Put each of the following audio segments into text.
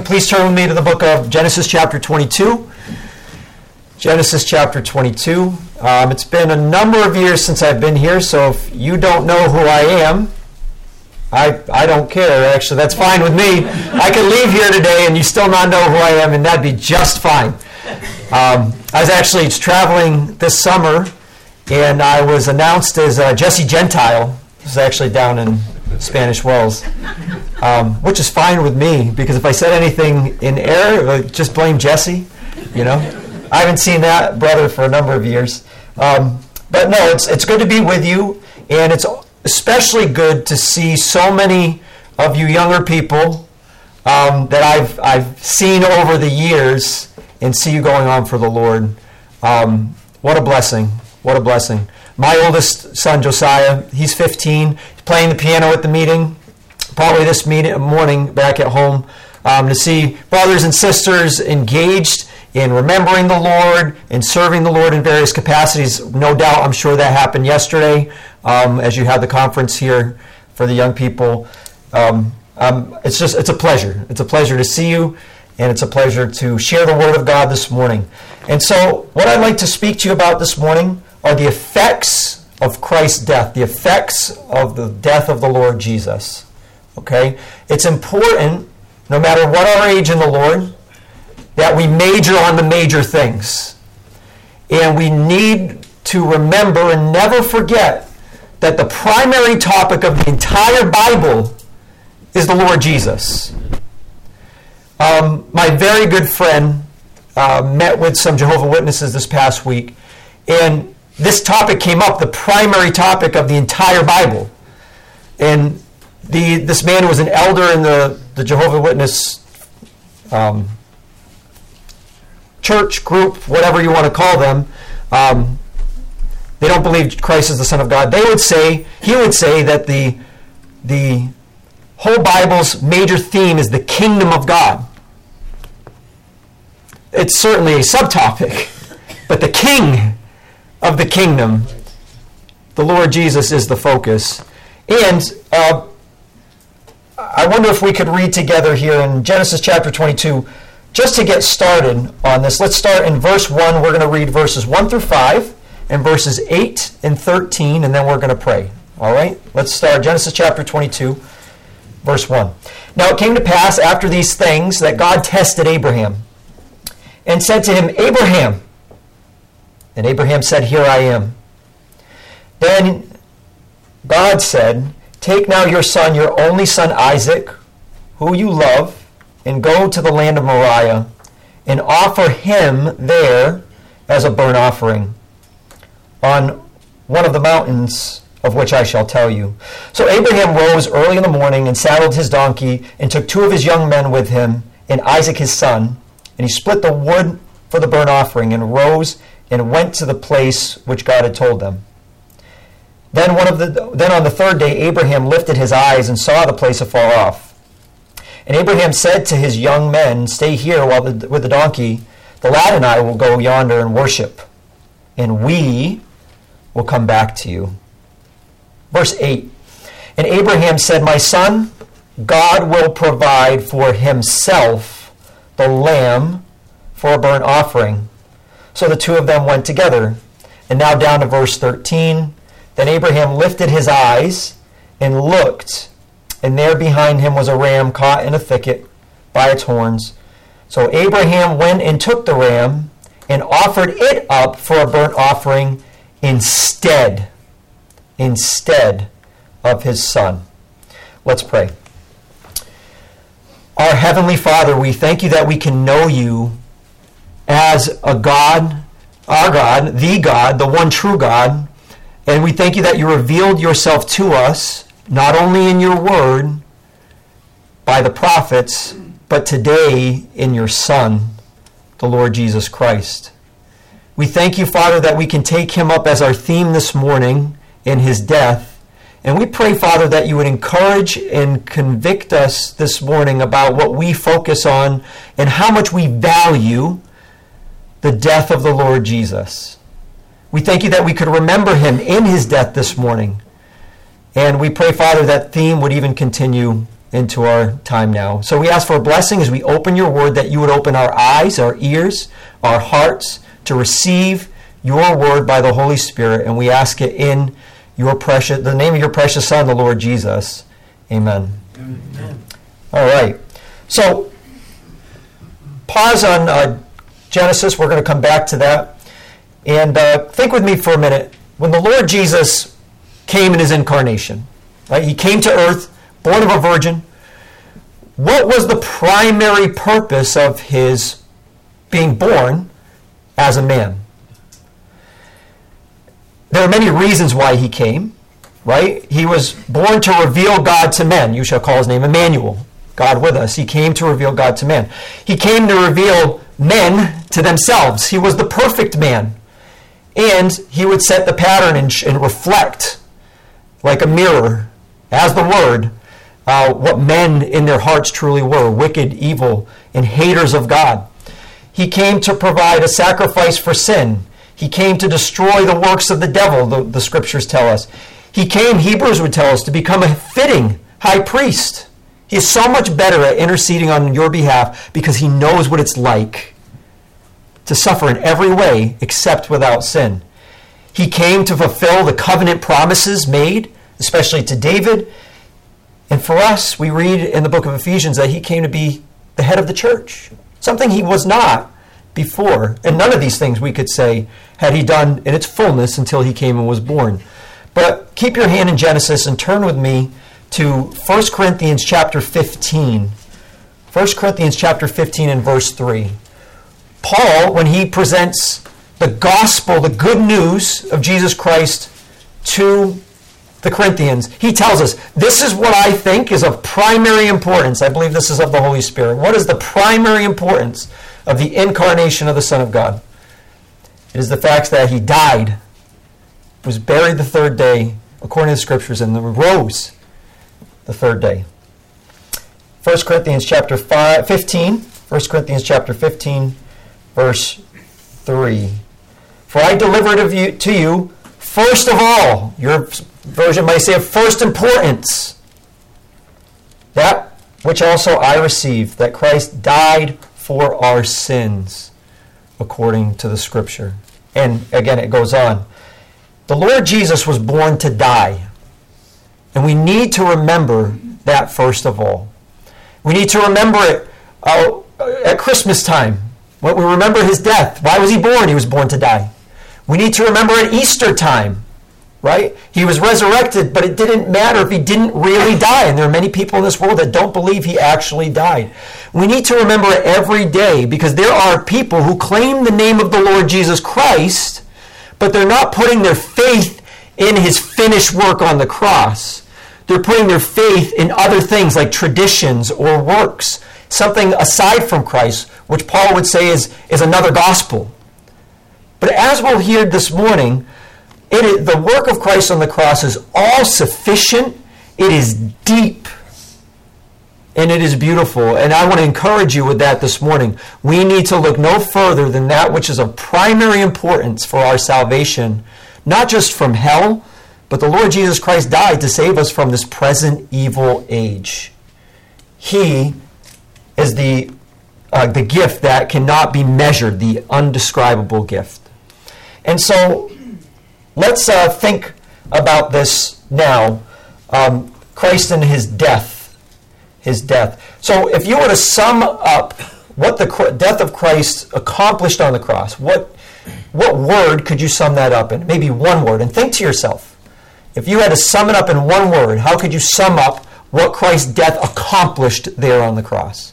please turn with me to the book of Genesis chapter 22. Genesis chapter 22. It's been a number of years since I've been here, so if you don't know who I am, I don't care. Actually, that's fine with me. I could leave here today and you still not know who I am, and that'd be just fine. I was actually traveling this summer, and I was announced as Jesse Gentile. This is actually down in Spanish Wells, which is fine with me, because if I said anything in error, just blame Jesse, you know. I haven't seen that brother for a number of years. But no, it's good to be with you, and it's especially good to see so many of you younger people that I've seen over the years and see you going on for the Lord. What a blessing. What a blessing. My oldest son, Josiah, he's 15. He's playing the piano at the meeting, probably this morning back at home, to see brothers and sisters engaged in remembering the Lord and serving the Lord in various capacities. No doubt, I'm sure that happened yesterday as you had the conference here for the young people. It's a pleasure. It's a pleasure to see you, and it's a pleasure to share the Word of God this morning. And so what I'd like to speak to you about this morning are the effects of Christ's death, the effects of the death of the Lord Jesus. Okay? It's important, no matter what our age in the Lord, that we major on the major things. And we need to remember and never forget that the primary topic of the entire Bible is the Lord Jesus. My very good friend met with some Jehovah's Witnesses this past week, and this topic came up, the primary topic of the entire Bible. And this man who was an elder in the Jehovah's Witness church group, whatever you want to call them, they don't believe Christ is the Son of God. He would say that the whole Bible's major theme is the kingdom of God. It's certainly a subtopic, but the king of the kingdom, the Lord Jesus, is the focus. And I wonder if we could read together here in Genesis chapter 22, just to get started on this. Let's start in verse 1. We're going to read verses 1 through 5 and verses 8 and 13, and then we're going to pray. All right? Let's start Genesis chapter 22, verse 1. Now it came to pass after these things that God tested Abraham and said to him, Abraham. And Abraham said, Here I am. Then God said, Take now your son, your only son Isaac, who you love, and go to the land of Moriah, and offer him there as a burnt offering on one of the mountains of which I shall tell you. So Abraham rose early in the morning and saddled his donkey and took 2 of his young men with him and Isaac his son, and he split the wood for the burnt offering and rose and went to the place which God had told them. Then on the third day Abraham lifted his eyes and saw the place afar off. And Abraham said to his young men, Stay here with the donkey. The lad and I will go yonder and worship, and we will come back to you. Verse 8. And Abraham said, My son, God will provide for himself the lamb for a burnt offering. So the 2 of them went together. And now down to verse 13. Then Abraham lifted his eyes and looked, and there behind him was a ram caught in a thicket by its horns. So Abraham went and took the ram and offered it up for a burnt offering instead of his son. Let's pray. Our Heavenly Father, we thank you that we can know you as a God, our God, the one true God. And we thank you that you revealed yourself to us, not only in your word, by the prophets, but today in your Son, the Lord Jesus Christ. We thank you, Father, that we can take him up as our theme this morning in his death. And we pray, Father, that you would encourage and convict us this morning about what we focus on and how much we value the death of the Lord Jesus. We thank you that we could remember him in his death this morning. And we pray, Father, that theme would even continue into our time now. So we ask for a blessing as we open your word, that you would open our eyes, our ears, our hearts to receive your word by the Holy Spirit. And we ask it in the name of your precious Son, the Lord Jesus. Amen. Amen. All right. So pause on Genesis. We're going to come back to that. And think with me for a minute. When the Lord Jesus came in his incarnation, right? He came to earth, born of a virgin. What was the primary purpose of his being born as a man? There are many reasons why he came, right? He was born to reveal God to men. You shall call his name Emmanuel, God with us. He came to reveal God to men. He came to reveal men to themselves. He was the perfect man. And he would set the pattern and reflect like a mirror, as the Word, what men in their hearts truly were, wicked, evil, and haters of God. He came to provide a sacrifice for sin. He came to destroy the works of the devil, the scriptures tell us. He came, Hebrews would tell us, to become a fitting high priest. He is so much better at interceding on your behalf because he knows what it's like to suffer in every way except without sin. He came to fulfill the covenant promises made, especially to David. And for us, we read in the book of Ephesians that he came to be the head of the church, something he was not before. And none of these things, we could say, had he done in its fullness until he came and was born. But keep your hand in Genesis and turn with me to 1 Corinthians chapter 15. 1 Corinthians chapter 15 and verse 3. Paul, when he presents the gospel, the good news of Jesus Christ to the Corinthians, he tells us, this is what I think is of primary importance. I believe this is of the Holy Spirit. What is the primary importance of the incarnation of the Son of God? It is the fact that he died, was buried the third day, according to the scriptures, and then rose the third day. 1 Corinthians chapter 15, 1 Corinthians chapter 15, verse 3. For I delivered to you, first of all, your version might say of first importance, that which also I received, that Christ died for our sins, according to the scripture. And again, it goes on. The Lord Jesus was born to die. And we need to remember that first of all. We need to remember it at Christmas time, when we remember his death. Why was he born? He was born to die. We need to remember at Easter time, right? He was resurrected, but it didn't matter if he didn't really die. And there are many people in this world that don't believe he actually died. We need to remember it every day, because there are people who claim the name of the Lord Jesus Christ, but they're not putting their faith in his finished work on the cross. They're putting their faith in other things like traditions or works, something aside from Christ, which Paul would say is another gospel. But as we'll hear this morning, the work of Christ on the cross is all sufficient, it is deep, and it is beautiful. And I want to encourage you with that this morning. We need to look no further than that which is of primary importance for our salvation, not just from hell, but the Lord Jesus Christ died to save us from this present evil age. He is the gift that cannot be measured, the undescribable gift. And so let's think about this now. Christ and his death. His death. So if you were to sum up what the death of Christ accomplished on the cross, what word could you sum that up in? Maybe one word. And think to yourself, if you had to sum it up in one word, how could you sum up what Christ's death accomplished there on the cross?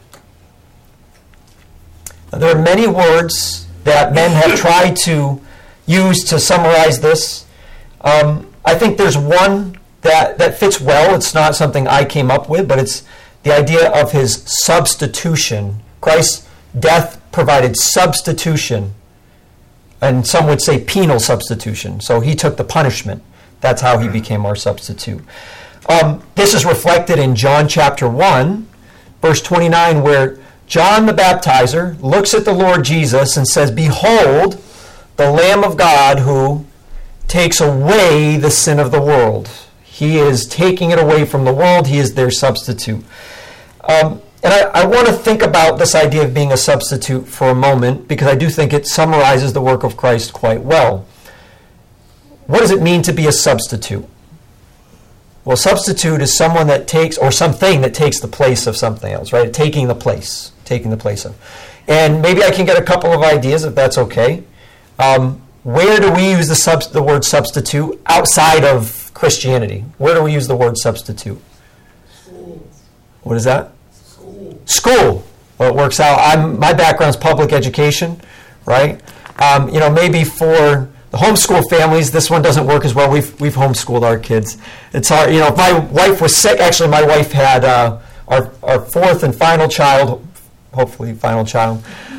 Now, there are many words that men have tried to use to summarize this. I think there's one that fits well. It's not something I came up with, but it's the idea of his substitution. Christ's death provided substitution, and some would say penal substitution. So he took the punishment. That's how he became our substitute. This is reflected in John chapter 1, verse 29, where John the Baptizer looks at the Lord Jesus and says, "Behold, the Lamb of God who takes away the sin of the world." He is taking it away from the world. He is their substitute. And I want to think about this idea of being a substitute for a moment, because I do think it summarizes the work of Christ quite well. What does it mean to be a substitute? Well, substitute is someone that takes, or something that takes the place of something else, right? Taking the place of. And maybe I can get a couple of ideas, if that's okay. Where do we use the word substitute outside of Christianity? Where do we use the word substitute? School. What is that? School. Well, it works out. My background's public education, right? Maybe for the homeschool families, this one doesn't work as well. We've homeschooled our kids. It's hard. If my wife was sick, actually my wife had our fourth and final child, hopefully final child.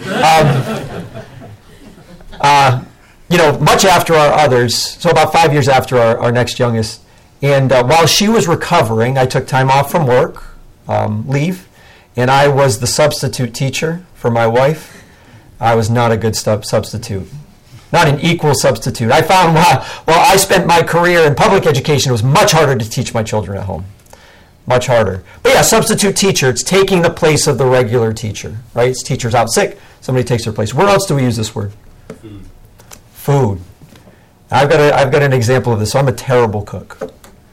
Much after our others, so about 5 years after our next youngest. And while she was recovering, I took time off from work, leave, and I was the substitute teacher for my wife. I was not a good substitute. Not an equal substitute. I found while I spent my career in public education, it was much harder to teach my children at home. Much harder. But yeah, substitute teacher, it's taking the place of the regular teacher, right? It's teacher's out sick, somebody takes their place. Where else do we use this word? Food. I've got an example of this. So I'm a terrible cook.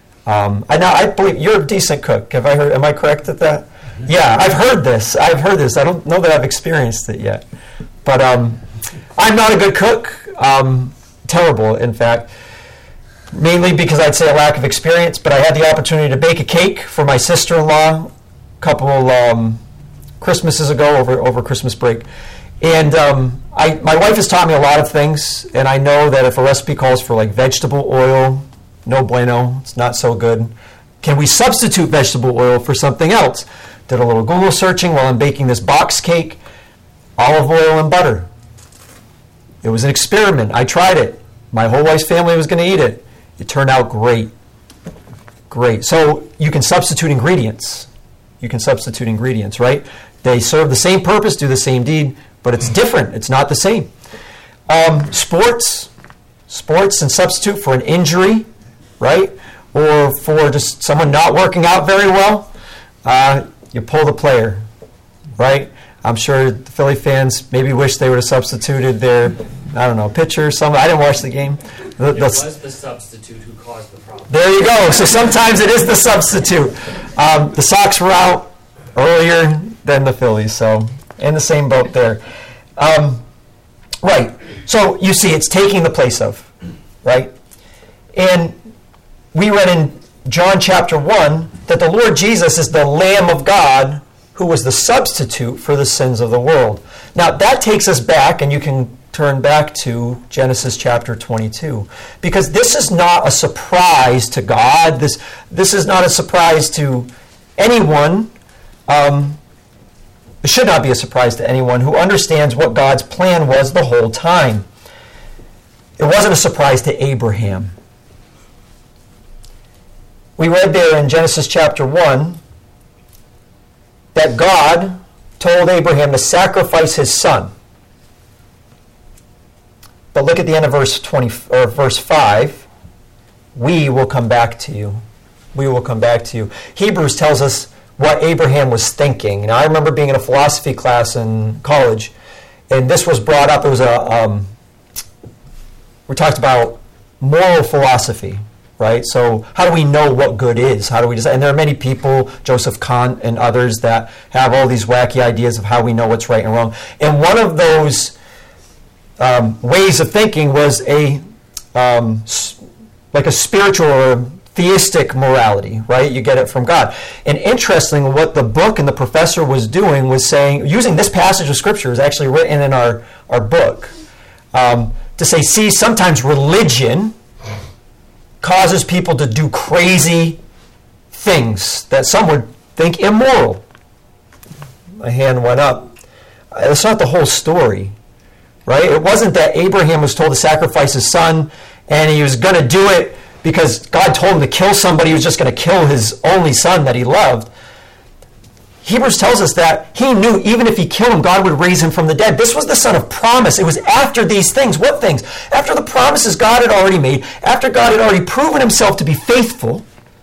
I believe you're a decent cook. Am I correct at that? Yeah, I've heard this. I don't know that I've experienced it yet. But I'm not a good cook. Terrible, in fact. Mainly because I'd say a lack of experience, but I had the opportunity to bake a cake for my sister-in-law a couple Christmases ago over Christmas break. And my wife has taught me a lot of things, and I know that if a recipe calls for like vegetable oil, no bueno, it's not so good. Can we substitute vegetable oil for something else? Did a little Google searching while I'm baking this box cake, olive oil and butter. It was an experiment. I tried it. My whole wife's family was going to eat it. It turned out great. Great. So you can substitute ingredients. Right? They serve the same purpose, do the same deed, but it's different. It's not the same. Sports and substitute for an injury, right? Or for just someone not working out very well, you pull the player, right? I'm sure the Philly fans maybe wish they would have substituted their, pitcher or something. I didn't watch the game. It was the substitute who caused the problem. There you go. So sometimes it is the substitute. The Sox were out earlier than the Phillies, so in the same boat there. Right. So you see, it's taking the place of, right? And we read in John chapter 1 that the Lord Jesus is the Lamb of God who was the substitute for the sins of the world. Now, that takes us back, and you can turn back to Genesis chapter 22, because this is not a surprise to God. This is not a surprise to anyone. It should not be a surprise to anyone who understands what God's plan was the whole time. It wasn't a surprise to Abraham. We read there in Genesis chapter 1 that God told Abraham to sacrifice his son. But look at the end of verse 5. We will come back to you. We will come back to you. Hebrews tells us what Abraham was thinking. Now, I remember being in a philosophy class in college, and this was brought up. It was we talked about moral philosophy, right? So how do we know what good is? How do we decide? And there are many people, Joseph Kant and others, that have all these wacky ideas of how we know what's right and wrong. And one of those ways of thinking was like a spiritual or theistic morality, right? You get it from God. And interestingly, what the book and the professor was doing was saying, using this passage of Scripture is actually written in our book, to say, see, sometimes religion causes people to do crazy things that some would think immoral. My hand went up. That's not the whole story, right? It wasn't that Abraham was told to sacrifice his son and he was going to do it because God told him to kill somebody. He was just going to kill his only son that he loved. Hebrews tells us that he knew even if he killed him, God would raise him from the dead. This was the son of promise. It was after these things. What things? After the promises God had already made, after God had already proven himself to be faithful,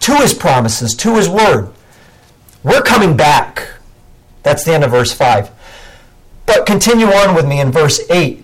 to his promises, to his word. We're coming back. That's the end of verse 5. But continue on with me in verse 8.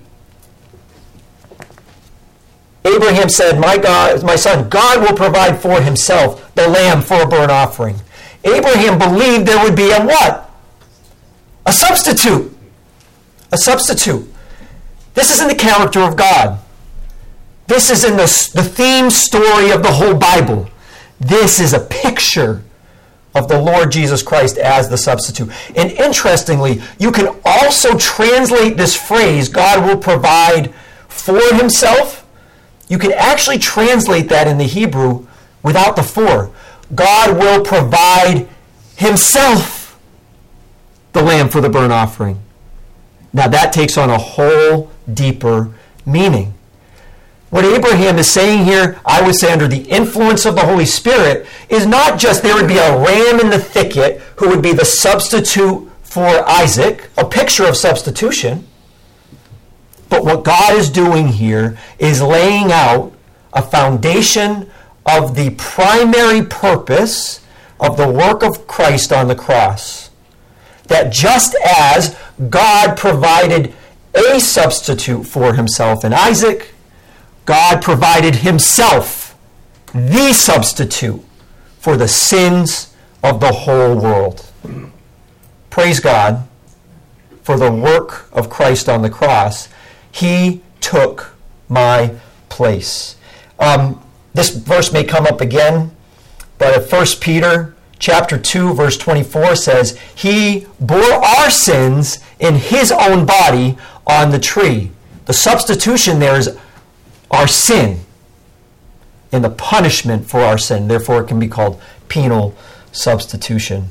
Abraham said, my son, God will provide for himself the lamb for a burnt offering. Abraham believed there would be a what? A substitute. A substitute. This is in the character of God. This is in the theme story of the whole Bible. This is a picture of the Lord Jesus Christ as the substitute. And interestingly, you can also translate this phrase, God will provide for himself. You can actually translate that in the Hebrew without the for. God will provide himself the lamb for the burnt offering. Now that takes on a whole deeper meaning. What Abraham is saying here, I would say under the influence of the Holy Spirit, is not just there would be a ram in the thicket who would be the substitute for Isaac, a picture of substitution. But what God is doing here is laying out a foundation of the primary purpose of the work of Christ on the cross. That just as God provided a substitute for himself in Isaac, God provided himself the substitute for the sins of the whole world. Praise God for the work of Christ on the cross. He took my place. This verse may come up again, but 1 Peter chapter 2, verse 24 says, he bore our sins in his own body on the tree. The substitution there is our sin and the punishment for our sin. Therefore, it can be called penal substitution.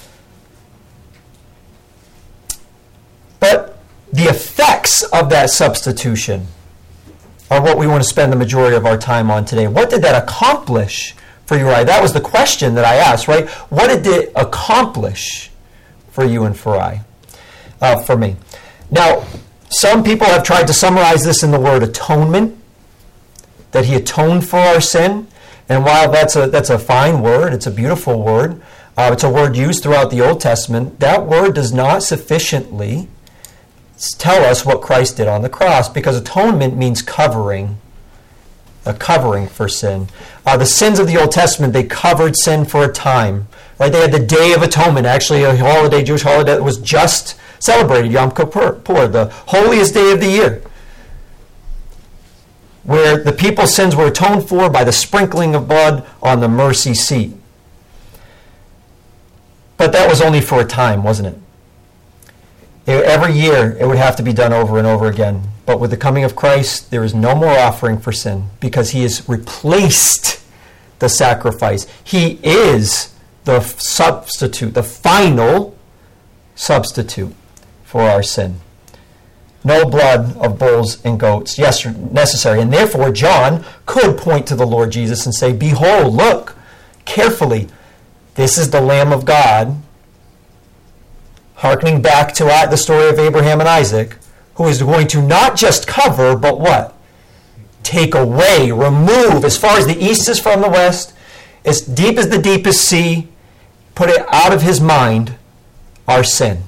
But the effects of that substitution are what we want to spend the majority of our time on today. What did that accomplish for you and I? That was the question that I asked, right? What did it accomplish for you and for me? Now, some people have tried to summarize this in the word atonement, that he atoned for our sin. And while that's a fine word, it's a beautiful word, it's a word used throughout the Old Testament, that word does not sufficiently tell us what Christ did on the cross, because atonement means covering, a covering for sin. The sins of the Old Testament, they covered sin for a time. Right? They had the Day of Atonement, actually a holiday, Jewish holiday that was just celebrated, Yom Kippur, the holiest day of the year, where the people's sins were atoned for by the sprinkling of blood on the mercy seat. But that was only for a time, wasn't it? Every year, it would have to be done over and over again. But with the coming of Christ, there is no more offering for sin, because he has replaced the sacrifice. He is the substitute, the final substitute for our sin. No blood of bulls and goats, yes, necessary. And therefore, John could point to the Lord Jesus and say, behold, look, carefully, this is the Lamb of God, hearkening back to the story of Abraham and Isaac, who is going to not just cover, but what? Take away, remove, as far as the east is from the west, as deep as the deepest sea, put it out of his mind, our sin.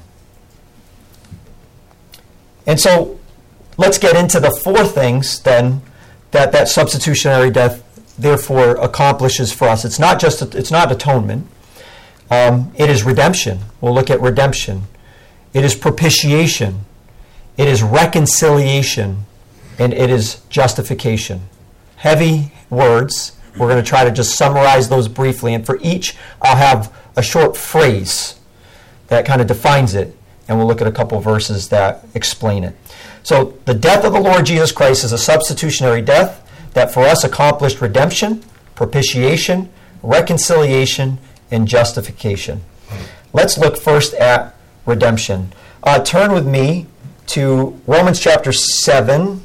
And so, let's get into the four things, then, that substitutionary death, therefore, accomplishes for us. It's not atonement. It is redemption. We'll look at redemption. It is propitiation. It is reconciliation. And it is justification. Heavy words. We're going to try to just summarize those briefly. And for each, I'll have a short phrase that kind of defines it. And we'll look at a couple verses that explain it. So the death of the Lord Jesus Christ is a substitutionary death that for us accomplished redemption, propitiation, reconciliation, and justification. Let's look first at redemption. Turn with me to Romans chapter 7,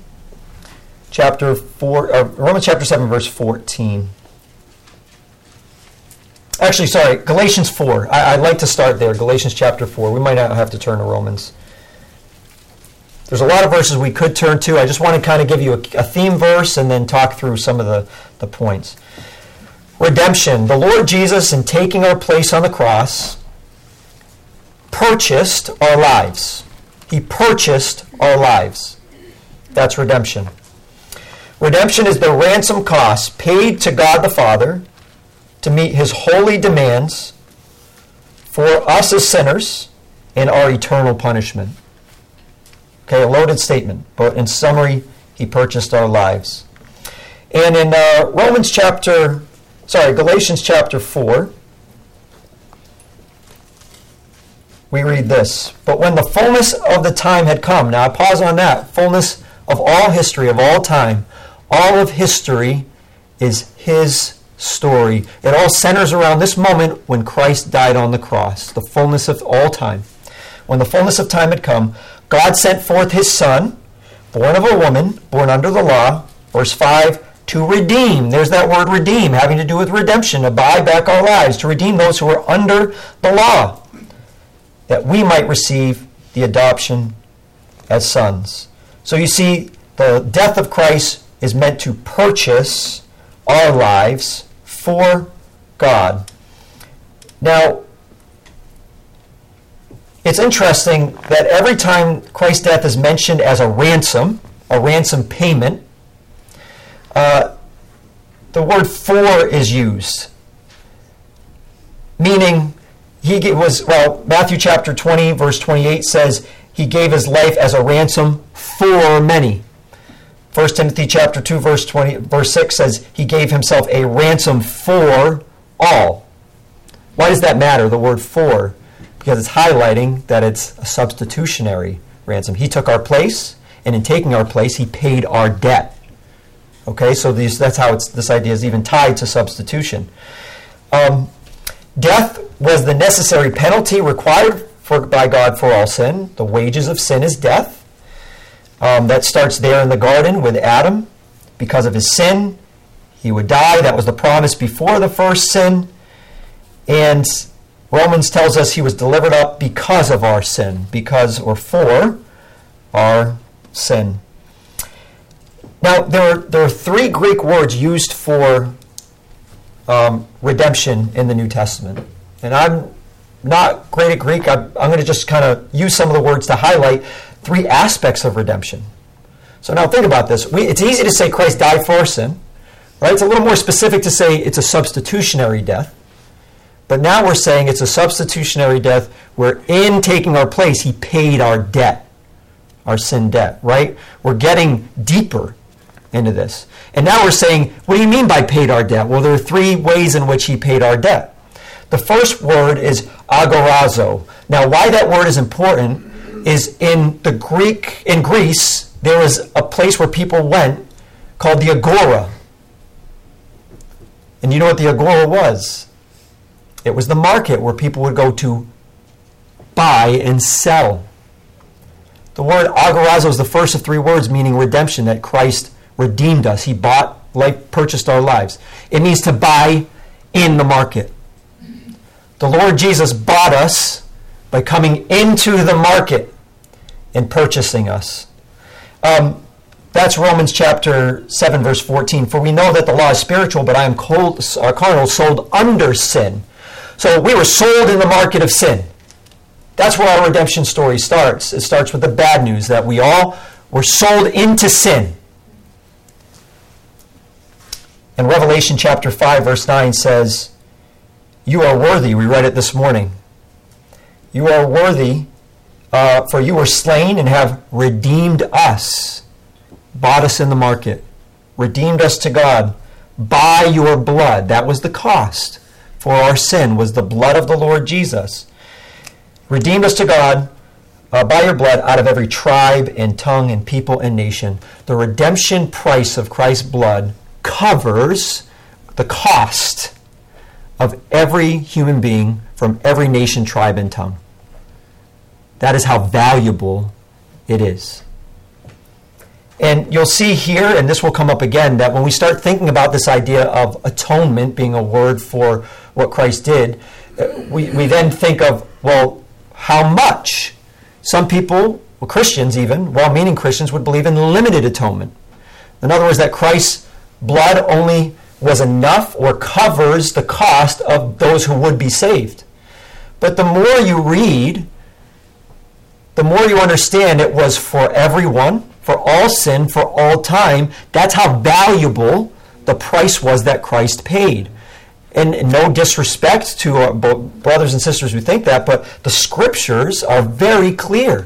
Romans chapter 7, verse 14. Actually, sorry, Galatians 4. I'd like to start there, Galatians chapter 4. We might not have to turn to Romans. There's a lot of verses we could turn to. I just want to kind of give you a theme verse and then talk through some of the points. redemption. The Lord Jesus, in taking our place on the cross, purchased our lives. He purchased our lives. That's redemption. Redemption is the ransom cost paid to God the Father to meet his holy demands for us as sinners and our eternal punishment. Okay, a loaded statement, but in summary, he purchased our lives. And in Galatians chapter 4, we read this. But when the fullness of the time had come, now I pause on that, fullness of all history, of all time, all of history is his story. It all centers around this moment when Christ died on the cross, the fullness of all time. When the fullness of time had come, God sent forth his Son, born of a woman, born under the law, verse 5, to redeem. There's that word redeem, having to do with redemption, to buy back our lives, to redeem those who are under the law, that we might receive the adoption as sons. So you see, the death of Christ is meant to purchase our lives for God. Now, it's interesting that every time Christ's death is mentioned as a ransom payment, the word for is used. Meaning, Matthew chapter 20, verse 28 says, he gave his life as a ransom for many. 1 Timothy chapter 2, verse 6 says, he gave himself a ransom for all. Why does that matter, the word for? Because it's highlighting that it's a substitutionary ransom. He took our place, and in taking our place, he paid our debt. Okay, so that's how this idea is even tied to substitution. Death was the necessary penalty required by God for all sin. The wages of sin is death. That starts there in the garden with Adam. Because of his sin, he would die. That was the promise before the first sin. And Romans tells us he was delivered up because of our sin, for our sin. Now, there are three Greek words used for redemption in the New Testament. And I'm not great at Greek. I'm going to just kind of use some of the words to highlight three aspects of redemption. So now think about this. It's easy to say Christ died for our sin, right? It's a little more specific to say it's a substitutionary death. But now we're saying it's a substitutionary death where in taking our place, he paid our debt, our sin debt, right? We're getting deeper into this. And now we're saying, what do you mean by paid our debt? Well, there are three ways in which he paid our debt. The first word is agorazo. Now, why that word is important is in Greece, there was a place where people went called the agora. And you know what the agora was? It was the market where people would go to buy and sell. The word agorazo is the first of three words meaning redemption, that Christ redeemed us. He purchased our lives. It means to buy in the market. The Lord Jesus bought us by coming into the market and purchasing us. That's Romans chapter 7, verse 14. For we know that the law is spiritual, but I am carnal, sold under sin. So we were sold in the market of sin. That's where our redemption story starts. It starts with the bad news that we all were sold into sin. And Revelation chapter 5, verse 9 says, you are worthy. We read it this morning. You are worthy, for you were slain and have redeemed us. Bought us in the market. Redeemed us to God by your blood. That was the cost for our sin, was the blood of the Lord Jesus. Redeemed us to God by your blood out of every tribe and tongue and people and nation. The redemption price of Christ's blood covers the cost of every human being from every nation, tribe, and tongue. That is how valuable it is. And you'll see here, and this will come up again, that when we start thinking about this idea of atonement being a word for what Christ did, we then think of, well, how much? Some people, well, Christians even, well-meaning Christians, would believe in limited atonement. In other words, that Christ's blood only was enough or covers the cost of those who would be saved. But the more you read, the more you understand it was for everyone, for all sin, for all time. That's how valuable the price was that Christ paid. And no disrespect to brothers and sisters who think that, but the scriptures are very clear.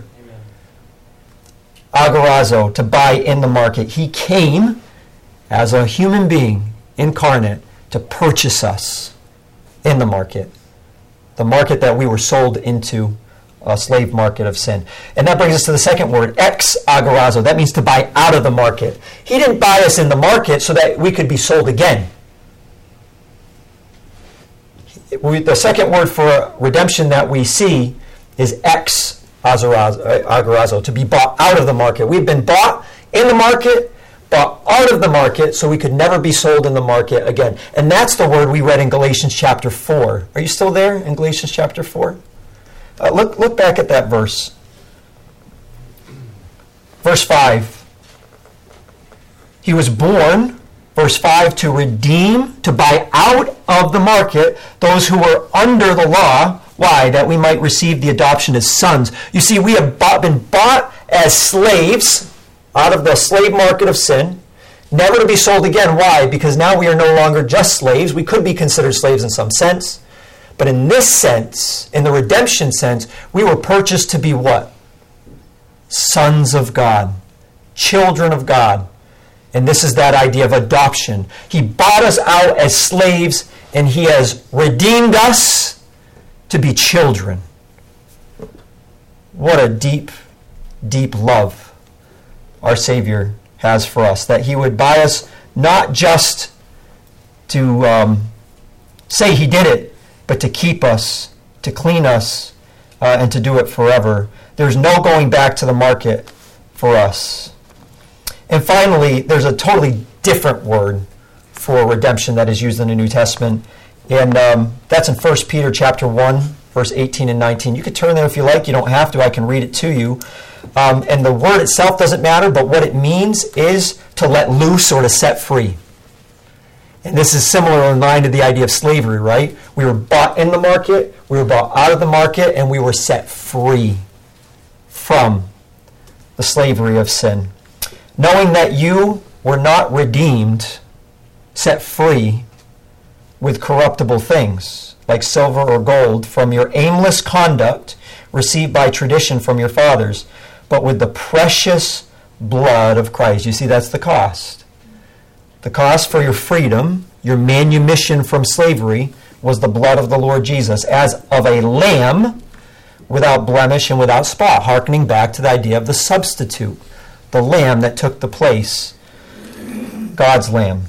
Agorazo, to buy in the market. He came as a human being, incarnate, to purchase us in the market that we were sold into, a slave market of sin. And that brings us to the second word, ex agorazo. That means to buy out of the market. He didn't buy us in the market so that we could be sold again. The second word for redemption that we see is ex agorazo, to be bought out of the market. We've been bought in the market, bought out of the market, so we could never be sold in the market again. And that's the word we read in Galatians chapter 4. Are you still there in Galatians chapter 4? Look back at that verse. Verse 5. He was born, verse 5, to redeem, to buy out of the market those who were under the law. Why? That we might receive the adoption as sons. You see, we have been bought as slaves out of the slave market of sin, never to be sold again. Why? Because now we are no longer just slaves. We could be considered slaves in some sense. But in this sense, in the redemption sense, we were purchased to be what? Sons of God, children of God. And this is that idea of adoption. He bought us out as slaves, and He has redeemed us to be children. What a deep, deep love our Savior has for us, that He would buy us not just to say He did it, but to keep us, to clean us, and to do it forever. There's no going back to the market for us. And finally, there's a totally different word for redemption that is used in the New Testament, and that's in 1 Peter chapter 1, verse 18 and 19. You could turn there if you like. You don't have to. I can read it to you. And the word itself doesn't matter, but what it means is to let loose or to set free. And this is similar in line to the idea of slavery, right? We were bought in the market, we were bought out of the market, and we were set free from the slavery of sin. Knowing that you were not redeemed, set free with corruptible things, like silver or gold, from your aimless conduct received by tradition from your fathers, but with the precious blood of Christ. You see, that's the cost. The cost for your freedom, your manumission from slavery, was the blood of the Lord Jesus, as of a lamb without blemish and without spot, hearkening back to the idea of the substitute, the lamb that took the place, God's lamb.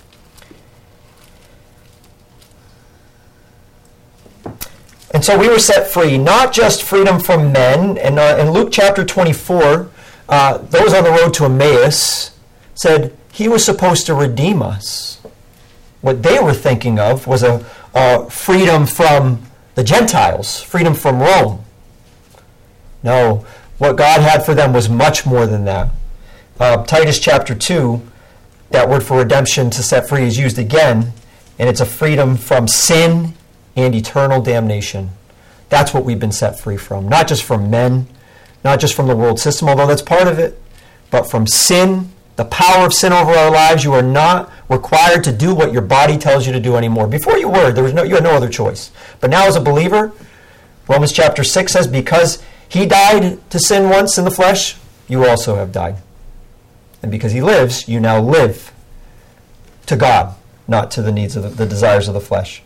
And so we were set free, not just freedom from men. And in Luke chapter 24, those on the road to Emmaus said He was supposed to redeem us. What they were thinking of was a freedom from the Gentiles, freedom from Rome. No, what God had for them was much more than that. Titus chapter 2, that word for redemption, to set free, is used again, and it's a freedom from sin and eternal damnation. That's what we've been set free from. Not just from men, not just from the world system, although that's part of it, but from sin, the power of sin over our lives. You are not required to do what your body tells you to do anymore. Before you were, you had no other choice. But now as a believer, Romans chapter 6 says, because He died to sin once in the flesh, you also have died. And because He lives, you now live to God, not to the needs of the desires of the flesh.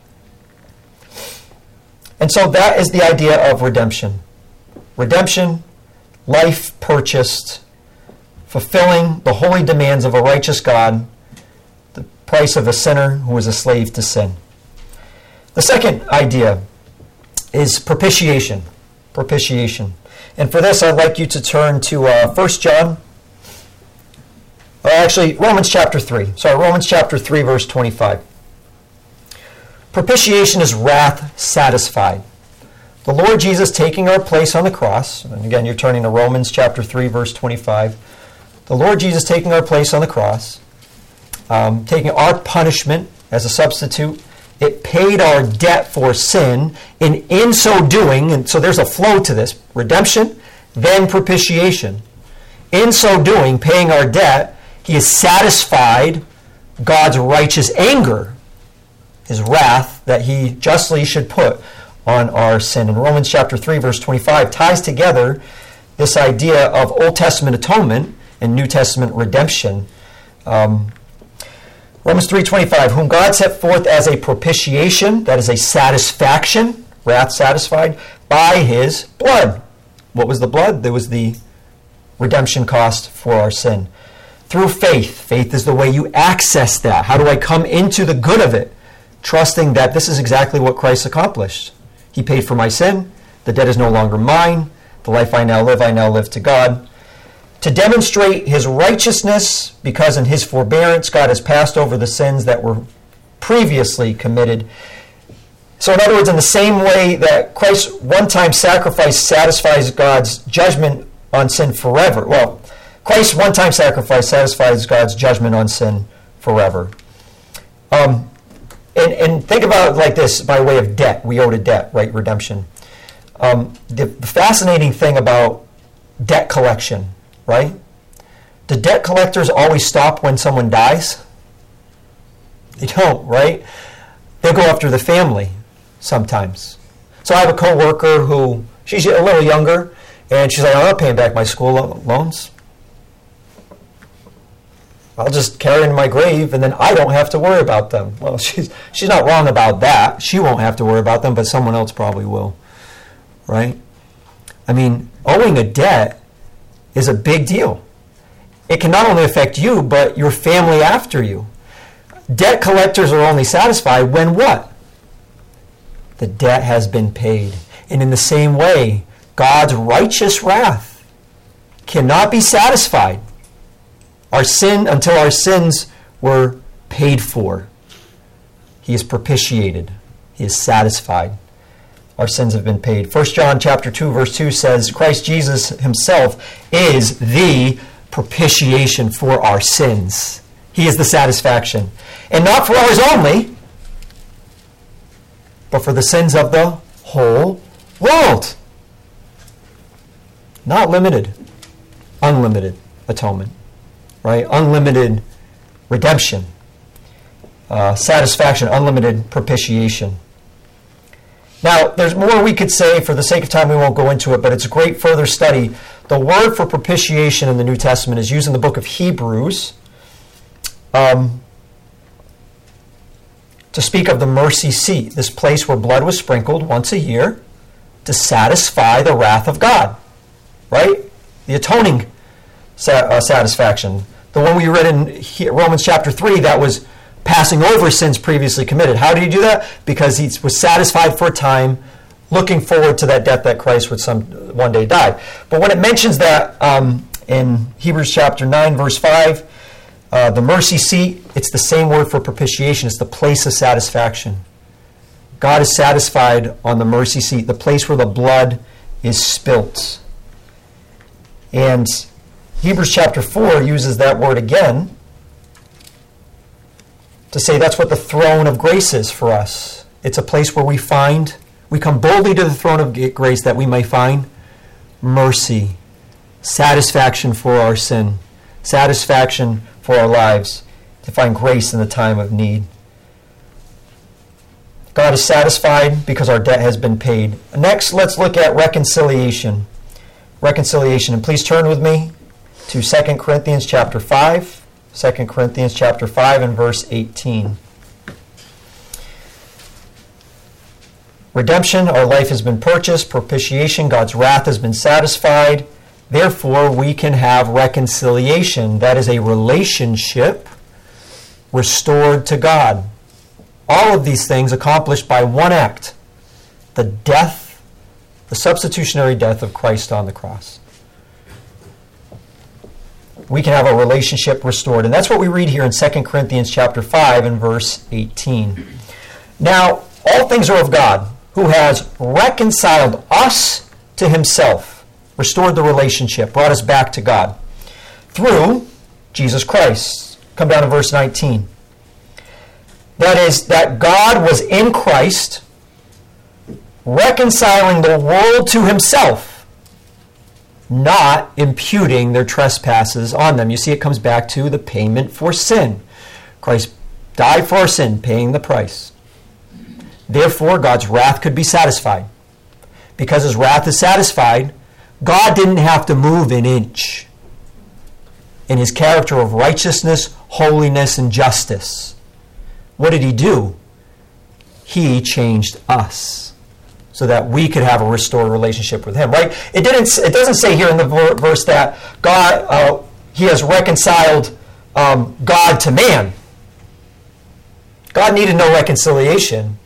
And so that is the idea of redemption. Redemption, life purchased, fulfilling the holy demands of a righteous God, the price of a sinner who was a slave to sin. The second idea is propitiation. Propitiation. And for this, I'd like you to turn to 1 John. Romans chapter 3. Romans chapter 3, verse 25. Propitiation is wrath satisfied. The Lord Jesus taking our place on the cross, and again, you're turning to Romans chapter 3, verse 25. The Lord Jesus taking our place on the cross, taking our punishment as a substitute. It paid our debt for sin, and in so doing, and so there's a flow to this, redemption, then propitiation. In so doing, paying our debt, he has satisfied God's righteous anger, his wrath that he justly should put on our sin. And Romans chapter 3, verse 25 ties together this idea of Old Testament atonement and New Testament redemption. Romans 3:25, whom God set forth as a propitiation, that is a satisfaction, wrath satisfied, by his blood. What was the blood? There was the redemption cost for our sin. Through faith. Faith is the way you access that. How do I come into the good of it? Trusting that this is exactly what Christ accomplished. He paid for my sin. The debt is no longer mine. The life I now live to God. To demonstrate his righteousness, because in his forbearance God has passed over the sins that were previously committed. So in other words, in the same way that Christ's one-time sacrifice satisfies God's judgment on sin forever. Well, Christ's one-time sacrifice satisfies God's judgment on sin forever. And think about it like this, by way of debt. We owed a debt, right? Redemption. The fascinating thing about debt collection, right? Do debt collectors always stop when someone dies? They don't, right? They go after the family sometimes. So I have a coworker who, she's a little younger, and she's like, I'm not paying back my school loans. I'll just carry them in my grave, and then I don't have to worry about them. Well, she's not wrong about that. She won't have to worry about them, but someone else probably will, right? I mean, owing a debt is a big deal. It can not only affect you, but your family after you. Debt collectors are only satisfied when what? The debt has been paid. And in the same way, God's righteous wrath cannot be satisfied until our sins were paid for. He is propitiated. He is satisfied. Our sins have been paid. 1 John chapter 2, verse 2 says, Christ Jesus himself is the propitiation for our sins. He is the satisfaction. And not for ours only, but for the sins of the whole world. Not limited. Unlimited atonement. Right? Unlimited redemption. Satisfaction. Unlimited propitiation. Now, there's more we could say. For the sake of time, we won't go into it, but it's a great further study. The word for propitiation in the New Testament is used in the book of Hebrews to speak of the mercy seat, this place where blood was sprinkled once a year to satisfy the wrath of God, right? The atoning satisfaction. The one we read in Romans chapter 3, that was passing over sins previously committed. How did he do that? Because he was satisfied for a time, looking forward to that death that Christ would one day die. But when it mentions that in Hebrews chapter 9, verse 5, the mercy seat, it's the same word for propitiation. It's the place of satisfaction. God is satisfied on the mercy seat, the place where the blood is spilt. And Hebrews chapter 4 uses that word again to say that's what the throne of grace is for us. It's a place where we come boldly to the throne of grace that we may find mercy, satisfaction for our sin, satisfaction for our lives, to find grace in the time of need. God is satisfied because our debt has been paid. Next, let's look at reconciliation. Reconciliation. And please turn with me to 2 Corinthians chapter 5. 2 Corinthians chapter 5 and verse 18. Redemption, our life has been purchased. Propitiation, God's wrath has been satisfied. Therefore, we can have reconciliation. That is a relationship restored to God. All of these things accomplished by one act, the death, the substitutionary death of Christ on the cross. We can have a relationship restored. And that's what we read here in 2 Corinthians chapter 5 and verse 18. Now, all things are of God, who has reconciled us to himself, restored the relationship, brought us back to God, through Jesus Christ. Come down to verse 19. That is, that God was in Christ, reconciling the world to himself, not imputing their trespasses on them. You see, it comes back to the payment for sin. Christ died for our sin, paying the price. Therefore, God's wrath could be satisfied. Because his wrath is satisfied, God didn't have to move an inch in his character of righteousness, holiness, and justice. What did he do? He changed us so that we could have a restored relationship with him, right? It doesn't say here in the verse that God, he has reconciled God to man. God needed no reconciliation.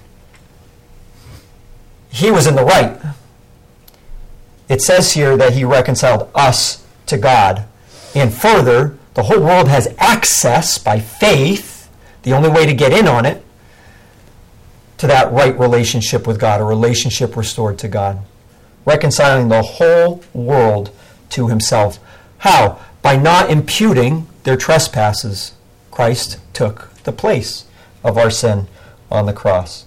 He was in the right. It says here that he reconciled us to God. And further, the whole world has access by faith, the only way to get in on it, to that right relationship with God, a relationship restored to God. Reconciling the whole world to himself. How? By not imputing their trespasses. Christ took the place of our sin on the cross.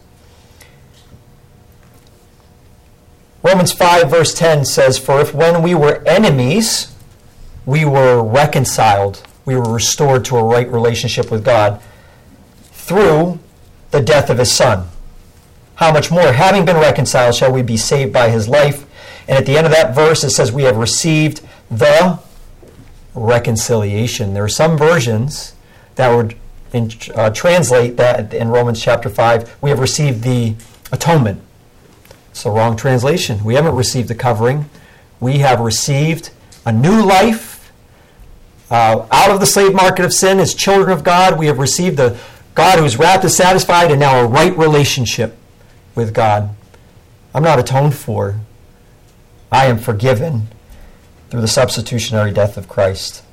Romans 5 verse 10 says, "For if when we were enemies, we were reconciled, we were restored to a right relationship with God through the death of his Son, how much more, having been reconciled, shall we be saved by his life?" And at the end of that verse, it says, "We have received the reconciliation." There are some versions that would translate that in Romans chapter 5, we have received the atonement. It's the wrong translation. We haven't received the covering. We have received a new life out of the slave market of sin as children of God. We have received the God whose wrath is satisfied and now a right relationship with God. I'm not atoned for. I am forgiven through the substitutionary death of Christ.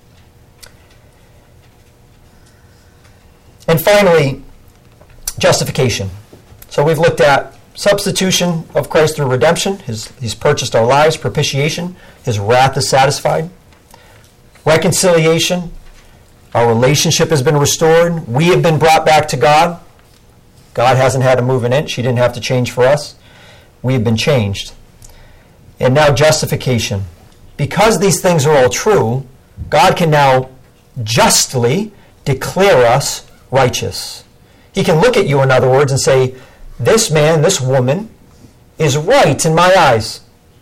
And finally, justification. So we've looked at substitution of Christ through redemption. He's purchased our lives, propitiation. His wrath is satisfied. Reconciliation. Our relationship has been restored. We have been brought back to God. God hasn't had to move an inch. He didn't have to change for us. We have been changed. And now justification. Because these things are all true, God can now justly declare us righteous. He can look at you, in other words, and say, this man, this woman, is right in my eyes.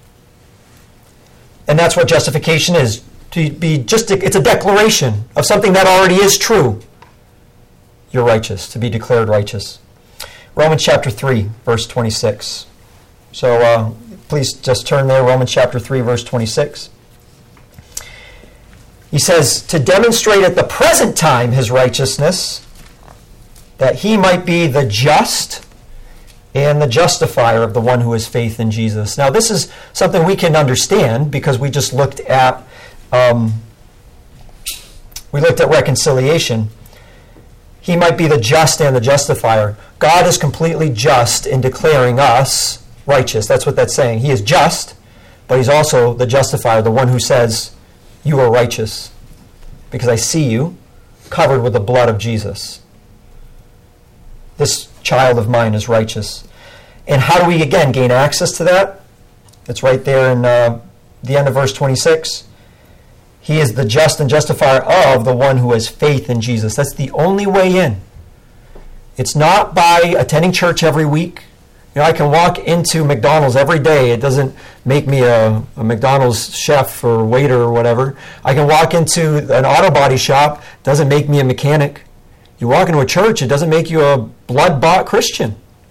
And that's what justification is. It's a declaration of something that already is true. You're righteous, to be declared righteous. Romans chapter 3, verse 26. So please just turn there, Romans chapter 3, verse 26. He says, "To demonstrate at the present time his righteousness, that he might be the just and the justifier of the one who has faith in Jesus." Now, this is something we can understand because we just looked at reconciliation. He might be the just and the justifier. God is completely just in declaring us righteous. That's what that's saying. He is just, but he's also the justifier, the one who says, you are righteous because I see you covered with the blood of Jesus. This child of mine is righteous. And how do we, again, gain access to that? It's right there in the end of verse 26. He is the just and justifier of the one who has faith in Jesus. That's the only way in. It's not by attending church every week. You know, I can walk into McDonald's every day. It doesn't make me a McDonald's chef or waiter or whatever. I can walk into an auto body shop. It doesn't make me a mechanic. You walk into a church, it doesn't make you a blood-bought Christian.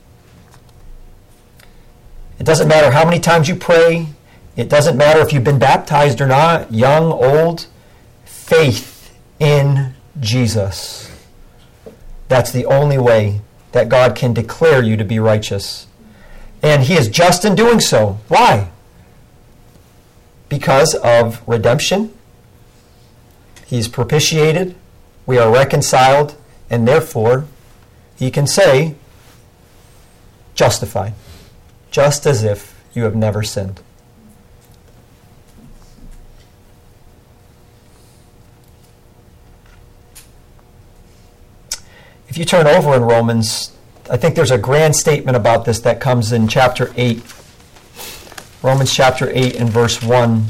It doesn't matter how many times you pray. It doesn't matter if you've been baptized or not, young, old. Faith in Jesus. That's the only way that God can declare you to be righteous. And he is just in doing so. Why? Because of redemption. He's propitiated. We are reconciled. And therefore, he can say, justified. Just as if you have never sinned. If you turn over in Romans, I think there's a grand statement about this that comes in chapter 8. Romans chapter 8 and verse 1.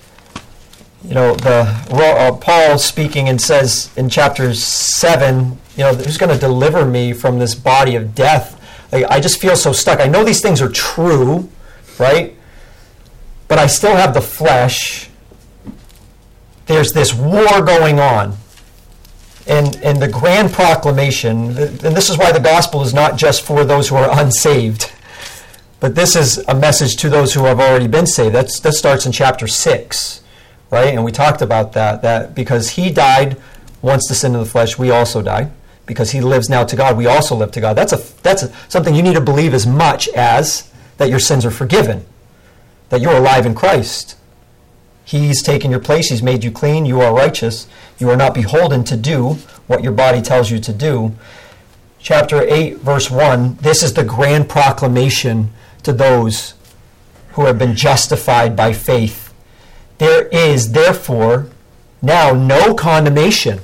Paul speaking and says in chapter 7, who's going to deliver me from this body of death? I just feel so stuck. I know these things are true, right? But I still have the flesh. There's this war going on. And the grand proclamation, and this is why the gospel is not just for those who are unsaved, but this is a message to those who have already been saved. That starts in chapter 6, right? And we talked about that because he died once the sin of the flesh, we also died. Because he lives now to God, we also live to God. That's something you need to believe as much as that your sins are forgiven, that you're alive in Christ. He's taken your place. He's made you clean. You are righteous. You are not beholden to do what your body tells you to do. Chapter 8, verse 1, this is the grand proclamation to those who have been justified by faith. There is, therefore, now no condemnation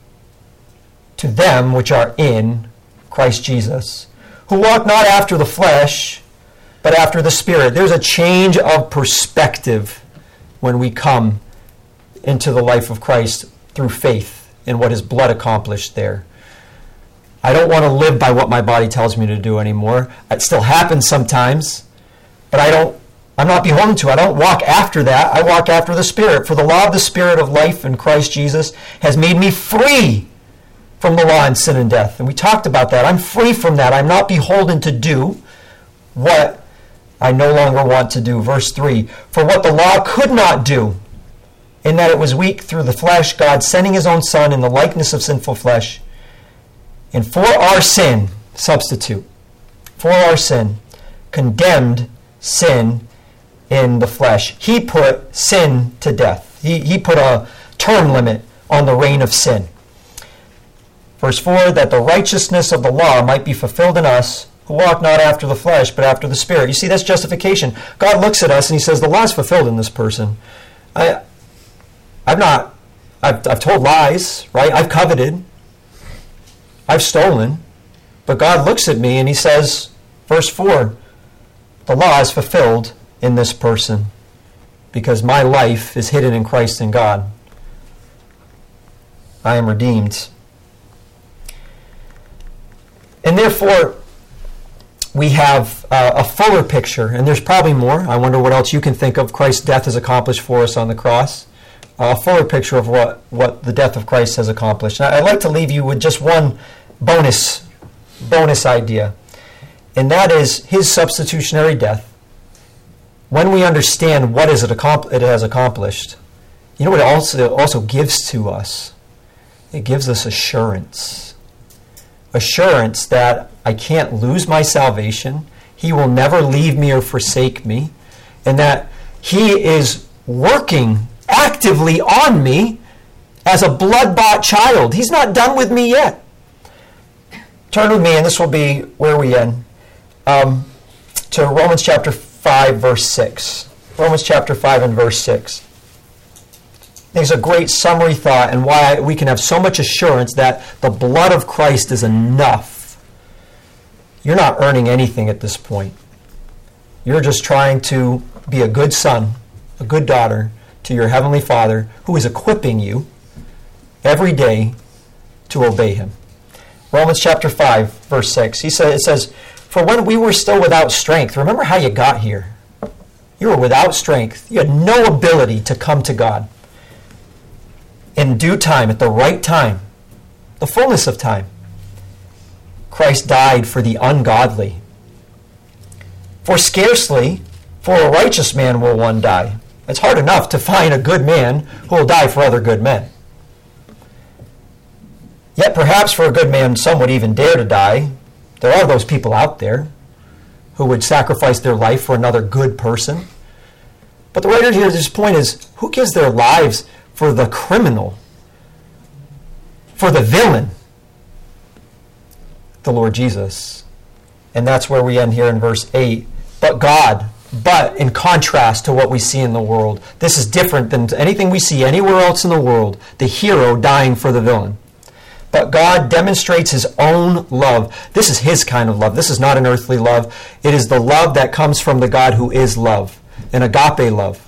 to them which are in Christ Jesus, who walk not after the flesh, but after the Spirit. There's a change of perspective when we come into the life of Christ through faith in what his blood accomplished there. I don't want to live by what my body tells me to do anymore. It still happens sometimes, but I'm not beholden to it. I don't walk after that. I walk after the Spirit. For the law of the Spirit of life in Christ Jesus has made me free from the law and sin and death. And we talked about that. I'm free from that. I'm not beholden to do what I no longer want to do. Verse 3, for what the law could not do, in that it was weak through the flesh, God sending his own Son in the likeness of sinful flesh, and for our sin, substitute, for our sin, condemned sin in the flesh. He put sin to death. He put a term limit on the reign of sin. Verse 4, that the righteousness of the law might be fulfilled in us, who walk not after the flesh, but after the Spirit. You see, that's justification. God looks at us and he says, the law is fulfilled in this person. I've told lies, right? I've coveted. I've stolen. But God looks at me and he says, verse 4, the law is fulfilled in this person because my life is hidden in Christ and God. I am redeemed. And therefore, we have a fuller picture, and there's probably more. I wonder what else you can think of Christ's death has accomplished for us on the cross. A fuller picture of what the death of Christ has accomplished. And I'd like to leave you with just one bonus idea, and that is his substitutionary death. When we understand what it has accomplished, you know what it also gives to us? It gives us assurance. Assurance that I can't lose my salvation. He will never leave me or forsake me. And that he is working actively on me as a blood-bought child. He's not done with me yet. Turn with me, and this will be where we end, to Romans chapter 5, verse 6. Romans chapter 5 and verse 6. There's a great summary thought and why we can have so much assurance that the blood of Christ is enough. You're not earning anything at this point. You're just trying to be a good son, a good daughter to your Heavenly Father who is equipping you every day to obey him. Romans chapter 5, verse 6. It says, for when we were still without strength, remember how you got here. You were without strength. You had no ability to come to God. In due time, at the right time, the fullness of time, Christ died for the ungodly. For scarcely for a righteous man will one die. It's hard enough to find a good man who will die for other good men. Yet perhaps for a good man some would even dare to die. There are those people out there who would sacrifice their life for another good person. But the writer here's point is, who gives their lives for the criminal, for the villain? The Lord Jesus. And that's where we end here in verse 8. But God, but in contrast to what we see in the world, this is different than anything we see anywhere else in the world, the hero dying for the villain. But God demonstrates his own love. This is his kind of love. This is not an earthly love. It is the love that comes from the God who is love, an agape love.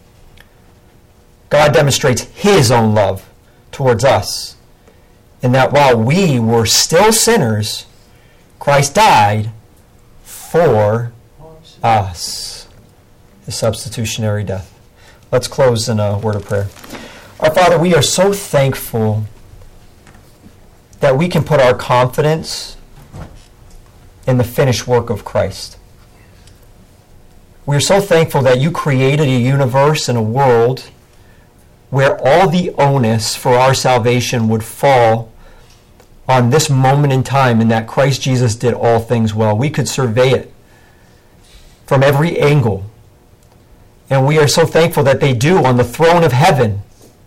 God demonstrates his own love towards us, in that while we were still sinners, Christ died for us. His substitutionary death. Let's close in a word of prayer. Our Father, we are so thankful that we can put our confidence in the finished work of Christ. We are so thankful that you created a universe and a world where all the onus for our salvation would fall on this moment in time, and that Christ Jesus did all things well. We could survey it from every angle. And we are so thankful that they do on the throne of heaven.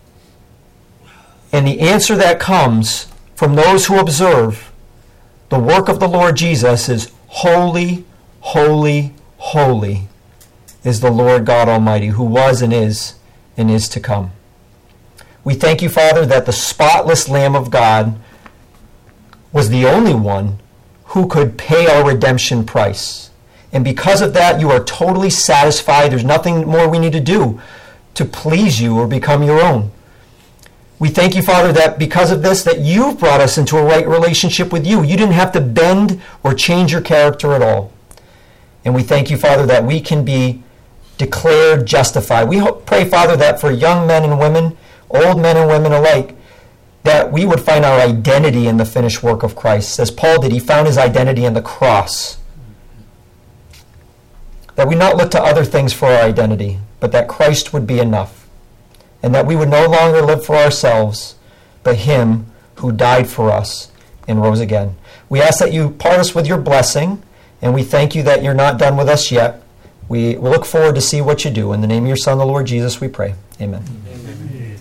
And the answer that comes from those who observe the work of the Lord Jesus is, holy, holy, holy is the Lord God Almighty, who was and is to come. We thank you, Father, that the spotless Lamb of God was the only one who could pay our redemption price. And because of that, you are totally satisfied. There's nothing more we need to do to please you or become your own. We thank you, Father, that because of this, that you've brought us into a right relationship with you. You didn't have to bend or change your character at all. And we thank you, Father, that we can be declared justified. We pray, Father, that for young men and women, old men and women alike, that we would find our identity in the finished work of Christ. As Paul did, he found his identity in the cross. That we not look to other things for our identity, but that Christ would be enough. And that we would no longer live for ourselves, but him who died for us and rose again. We ask that you part us with your blessing, and we thank you that you're not done with us yet. We look forward to see what you do. In the name of your Son, the Lord Jesus, we pray. Amen. Amen.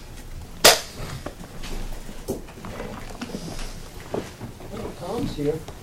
Tom's here.